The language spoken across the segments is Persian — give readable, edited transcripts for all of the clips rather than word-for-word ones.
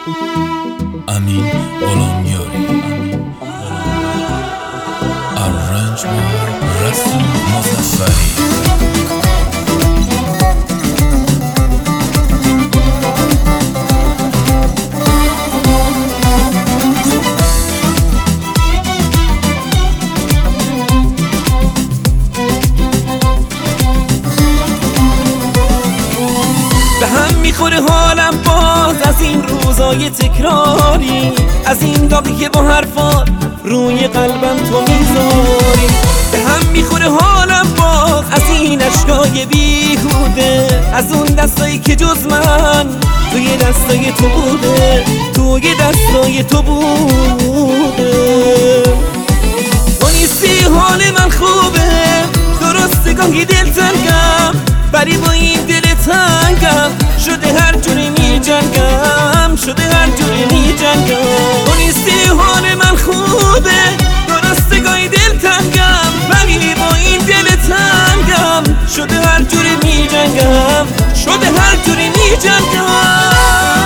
امین غلامیاری ارنجبر رسول مظفری. به هم میخوره حالم باز از این روزای تکراری، از این داغی که با حرفات روی قلبم تو میذاری. به هم میخوره حالم باز از این اشکای بیهوده، از اون دستایی که جز من توی دستای تو بوده، توی دستای تو بوده. تو نیستی حال من خوبه، درسته گاهی دلتنگم، ولی با این دل تنگم شده هر جوری می جنگم، شده هر جوری می جنگم. تو نیستی حال من خوبه، درسته گاهی دل تنگم، ولی با این دل تنگم شده هر جوری می جنگم، شده هر جوری می جنگم.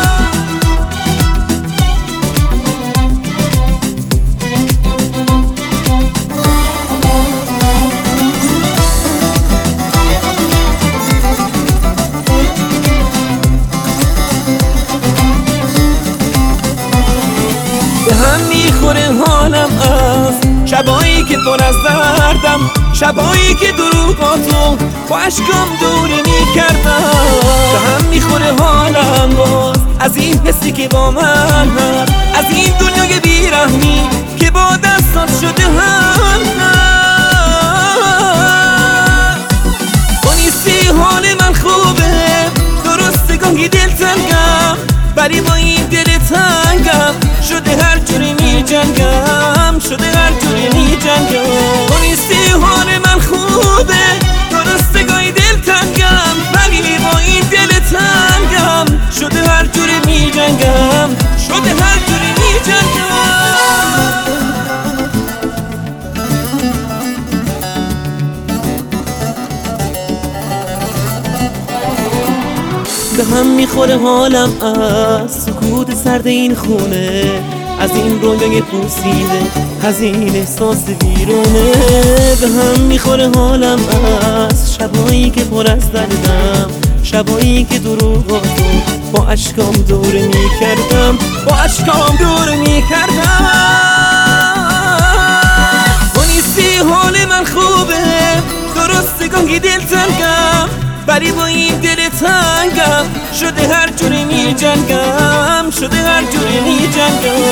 به هم میخوره حالم از شبایی که پر از دردم، شبایی که دروغاتو با عشقم دوری میکردم. به هم میخوره حالم باز از این حسی که با من هست، از این دنیای بیرحمی که با دستات شده هم. تو نیستی حال من خوبه، درسته گاهی دلتنگم، ولی با این دل تنگم شده هر جوری می جنگم، شده هر جوری می جنگم. تو نیستی حال من خوبه، درسته گاهی دل تنگم، ولی با این دل تنگم شده هر جوری می جنگم، شده هر جوری می جنگم. به هم میخوره حالم از سکوت سرد این خونه، از این رویای پوسیده، از این احساس بیرونه. به هم میخوره حالم از شبایی که پر از دردم، شبایی که دروغاتو با عشقام دور میکردم، با عشقام دور میکردم. تو نیستی حال من خوبه، درسته گاهی دلتنگم، ولی با این دل تنگم شده هر جوری می جنگم، شده هر جوری می جنگم.